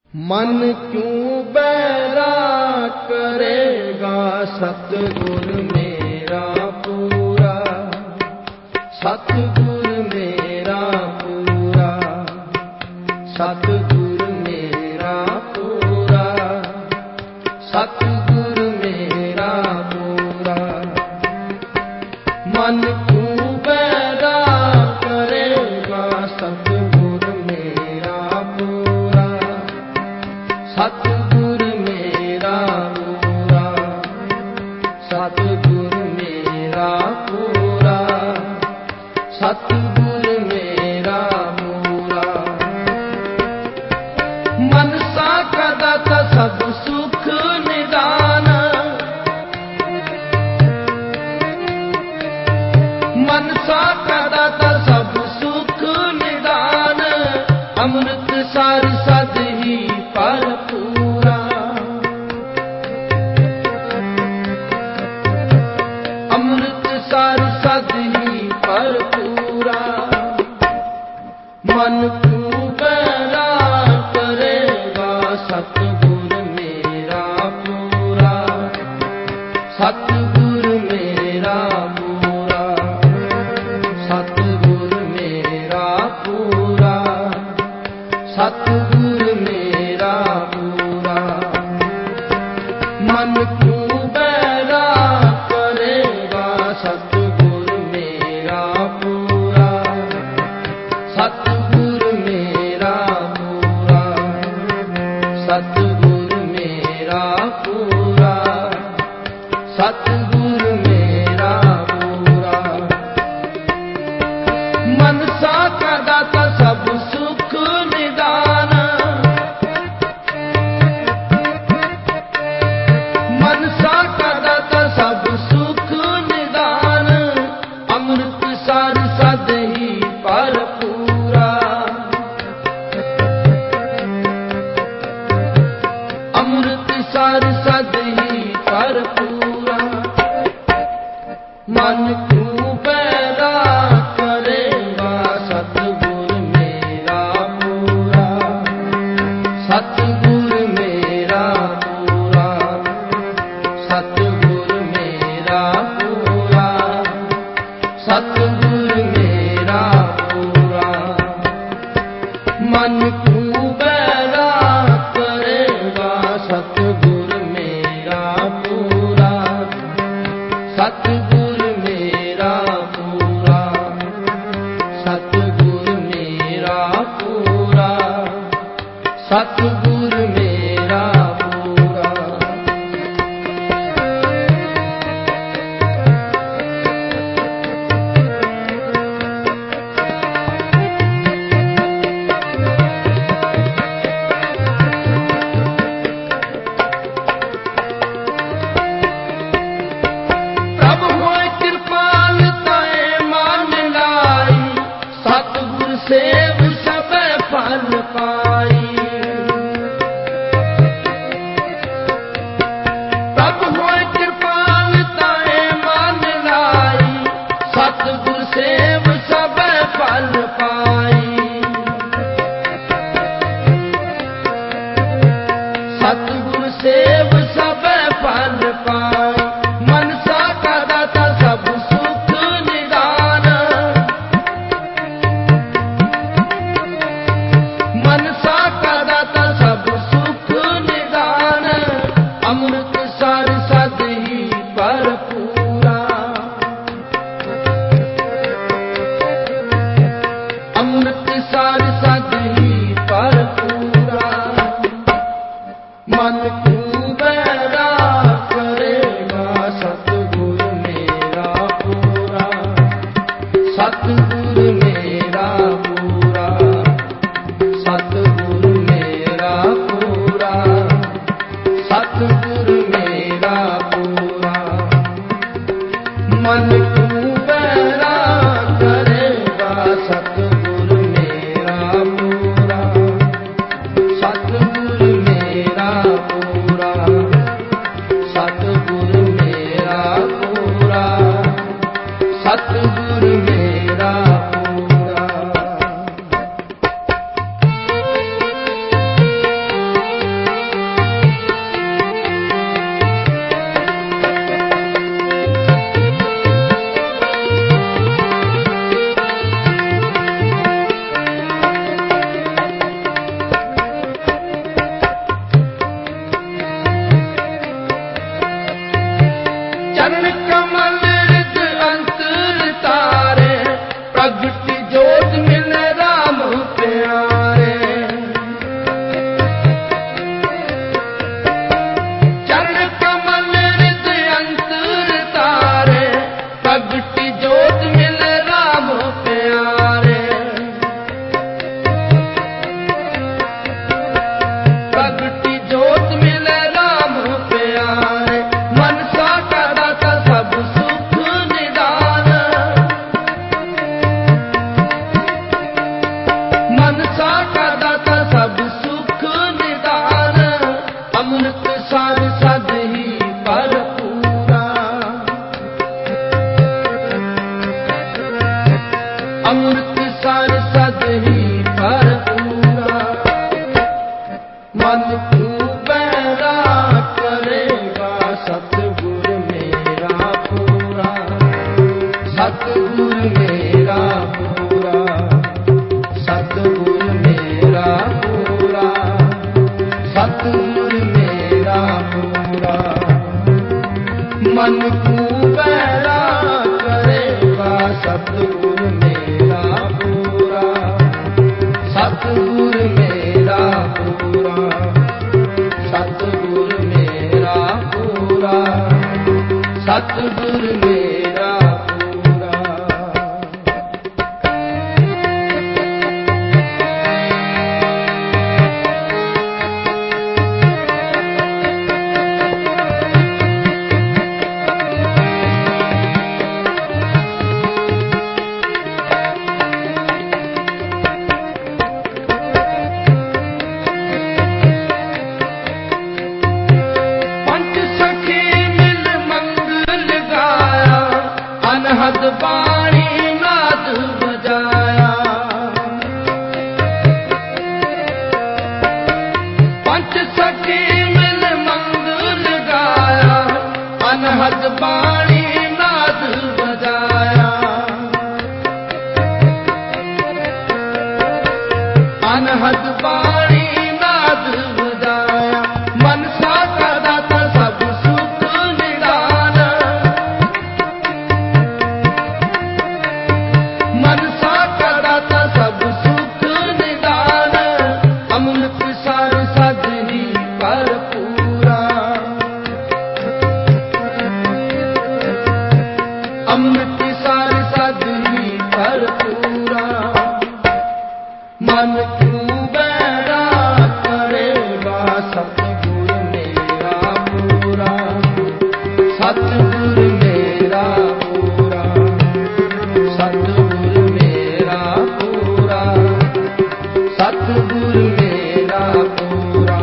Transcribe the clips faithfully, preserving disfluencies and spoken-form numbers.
मन क्यों बैरा करेगा सतगुर मेरा पूरा, सतगुर मेरा पूरा, सतगुर मेरा पूरा, सतगुर मेरा पूरा। मन क्यों बैरा करेगा सतगुर मेरा पूरा, सतगुर मेरा पूरा, सतगुर मेरा पूरा, सतगुर मेरा पूरा। मनसा का दाता सब सुख निदान, मनसा का दाता सब सुख निदान, अमृत सार सद ही भरपूरा, अमृत सार सद ही भरपूरा। मन क्यों बैरा करेगा सतगुर मेरा पूरा, सतगुर मेरा पूरा, सतगुर मेरा पूरा, सतगुर मेरा पूरा। मन क्यों बैरा करेगा सतगुर मेरा पूरा, सतगुर मेरा पूरा, सतगुर मेरा पूरा, सतगुर मेरा पूरा। मनसा का दाता सब सुख निदान, मनसा का दाता सब सुख निदान, अमृत सार सद ही भरपूरा, अमृत सार सद ही भरपूरा। मन क्यों बैरा करेगा सतगुर मेरा पूरा, सतगुर मेरा पूरा, सतगुर मेरा पूरा, सतगुर मेरा पूरा। मन क्यों बैरा करेगा सतगुर मेरा पूरा, सतगुर मेरा पूरा, सतगुर मेरा पूरा, सतगुर मेरा पूरा। प्रभु होय कृपाल ताए मान लाई, सतगुर सेव सब फल पाई। ਅੰਮ੍ਰਿਤ ਸਰ ਸਦ ਹੀ ਭਰਪੂਰਾ। ਅੰਮ੍ਰਿਤ ਸਰ ਸਦ ਹੀ ਭਰਪੂਰਾ। ਮਨ ਤੂੰ ਬਹਿਰਾ ਕਰੇਗਾ ਸਤਿਗੁਰ ਮੇਰਾ ਪੂਰਾ। ਸਤਿਗੁਰ ਮੇਰਾ ਪੂਰਾ। ਸਤਿਗੁਰ ਮੇਰਾ ਪੂਰਾ। ਸਤਿਗੁਰ ਮੇਰਾ ਪੂਰਾ। ਮਨ ਤੂੰ ਬਹਿਰਾ ਕਰੇਗਾ ਸਤਿਗੁਰ ਮੇਰਾ ਪੂਰਾ। ਸਤਿਗੁਰ ਮੇਰਾ ਪੂਰਾ। ਸਤਿਗੁਰ ਮੇਰਾ ਪੂਰਾ। ਸਤਿਗੁਰ ਮੇਰਾ ਪੂਰਾ। ਪੰਜ ਸਖੀ ਮਿਲ ਮੰਗਲ ਗਾਇਆ, ਅਨਹਦ ਬਾਣੀ ਨਾਦ ਵਜਾਇਆ। ਪੰਜ ਸਖੀ ਮਿਲ ਮੰਗਲ ਗਾਇਆ, ਅਨਹਦ ਬਾਣੀ ਨਾਦ ਵਜਾਇਆ। ਅਨਹਦ ਬਾਣੀ ਨਾਦ ਵਜਾਇਆ। ਮਨਸਾ ਕਾ ਦਾਤਾ ਸਭ ਸੁਖ ਨਿਦਾਨ। ਮਨਸਾ ਕਾ ਦਾਤਾ ਸਭ ਸੁਖ ਨਿਦਾਨ। ਅੰਮ੍ਰਿਤ ਸਰ ਸਦ ਹੀ ਭਰਪੂਰਾ। ਅੰਮ੍ਰਿਤ ਸਰ ਸਦ ਹੀ ਭਰਪੂਰਾ। ਮਨ ਤੂੰ ਬਹਿਰਾ ਕਰੇਗਾ ਸਤਿਗੁਰ ਮੇਰਾ ਪੂਰਾ। ਸਤਿਗੁਰ ਮੇਰਾ ਪੂਰਾ। ਸਤਿਗੁਰ ਮੇਰਾ ਪੂਰਾ। ਸਤਿਗੁਰ ਮੇਰਾ ਪੂਰਾ।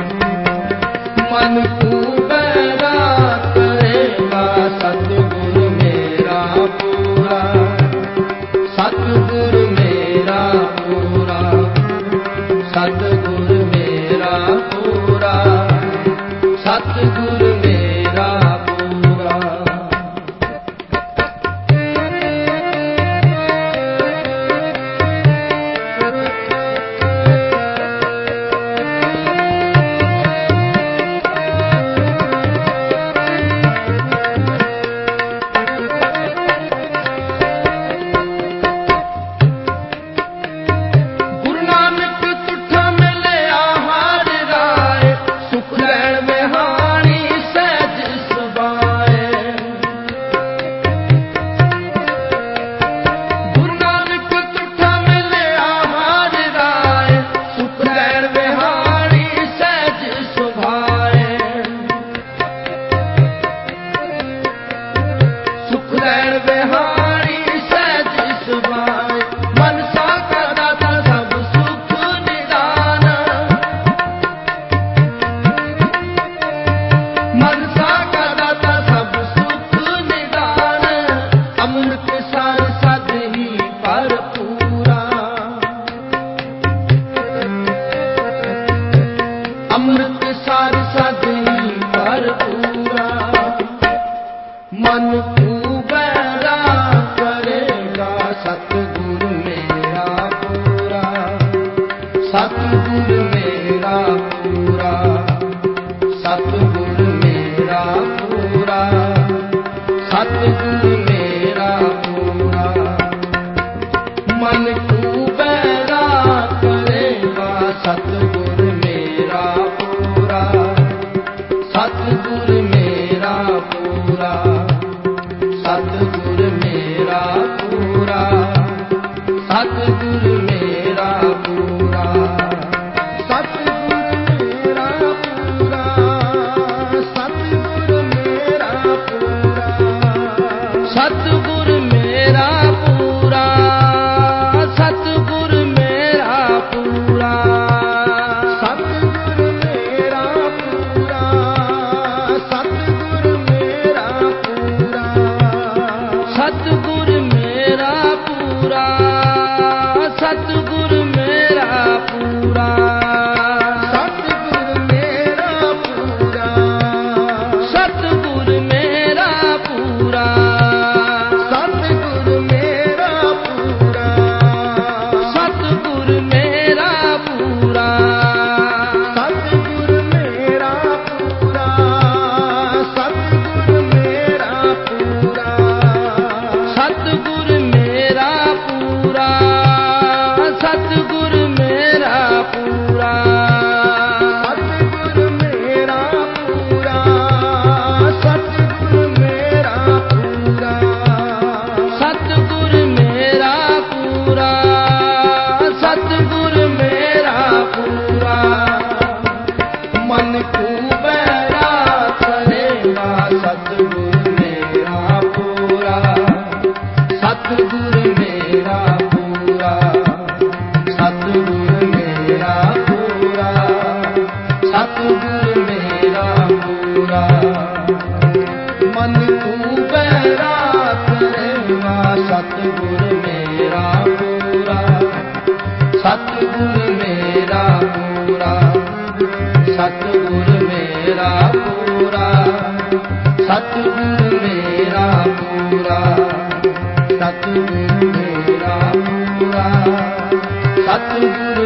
ਮਨ ਤੂੰ ਬਹਿਰਾ ਕਰੇਗਾ ਸਤਿਗੁਰ ਮੇਰਾ ਪੂਰਾ। ਸਤਿਗੁਰ ਮੇਰਾ ਪੂਰਾ। ਸਤਿਗੁਰ ਮੇਰਾ ਪੂਰਾ। ਸਤਿਗੁਰ ਮੇਰਾ ਪੂਰਾ। ਗੁਰੂ ਨਾਨਕ ਤੁਠਾ ਮਿਲਿਆ ਹਰ ਰਾਏ, ਸੁਖ ਲੈਣ ਵਿਹਾਣੀ ਸਹਿਜ ਸੁਭਾਏ। ਗੁਰੂ ਨਾਨਕ ਤੁਠਾ ਮਿਲਿਆ ਹਰ ਰਾਏ, ਸੁਖ ਲੈਣ ਵਿਹਾਣੀ ਸਹਿਜ ਸੁਭਾਏ। ਸੁਖ ਲੈਣ ਵਿਹਾਣੀ ਸਹਿਜ ਸੁਭਾਏ। ਮਨਸਾ ਕਾ ਦਾਤਾ ਸਭ ਸੁਖ ਨਿਦਾਨ। ਮਨਸਾ ਕਾ ਦਾਤਾ ਸਭ ਸੁਖ ਨਿਦਾਨ। ਅੰਮ੍ਰਿਤ ਸਰ ਸਦ ਹੀ ਭਰਪੂਰਾ। ਅੰਮ੍ਰਿਤ ਸਰ ਸਦ ਹੀ ਭਰਪੂਰਾ। ਮਨ ਤੂੰ ਬਹਿਰਾ ਕਰੇਗਾ ਸਤਿਗੁਰ ਮੇਰਾ ਪੂਰਾ। ਸਤਿਗੁਰ ਮੇਰਾ ਪੂਰਾ। ਸਤਿਗੁਰ ਮੇਰਾ ਪੂਰਾ। ਸਤਿਗੁਰ ਮੇਰਾ ਪੂਰਾ। ਮਨ ਤੂੰ ਬਹਿਰਾ ਕਰੇਗਾ ਸਤਿਗੁਰ ਮੇਰਾ ਪੂਰਾ। ਸਤਿਗੁਰ ਮੇਰਾ ਪੂਰਾ। ਸਤਿਗੁਰ ਮੇਰਾ ਪੂਰਾ। ਸਤਿਗੁਰ ਮੇਰਾ ਪੂਰਾ। ਸਤਿਗੁਰ ਮੇਰਾ ਮਨ ਕੂਬੈਰਾ ਕਰੇਗਾ ਸਤਿਗੁਰ ਮੇਰਾ ਪੂਰਾ, ਸਤਿਗੁਰ ਮੇਰਾ ਪੂਰਾ, ਸਤਿਗੁਰ ਮੇਰਾ ਪੂਰਾ, ਸਤਿਗੁਰ ਮੇਰਾ ਪੂਰਾ। ਮਨ ਕੂਬੈਰਾ ਕਰੇਗਾ ਸਤਿਗੁਰ ਮੇਰਾ ਪੂਰਾ, ਸਤਿਗੁਰ ਮੇਰਾ ਪੂਰਾ, ਸਤਿਗੁਰ ਮੇਰਾ ਪੂਰਾ, ਸਤਿਗੁਰ ਮੇਰਾ ਪੂਰਾ, ਸਤਿਗੁਰ ਮੇਰਾ ਪੂਰਾ, ਸਤਿਗੁਰ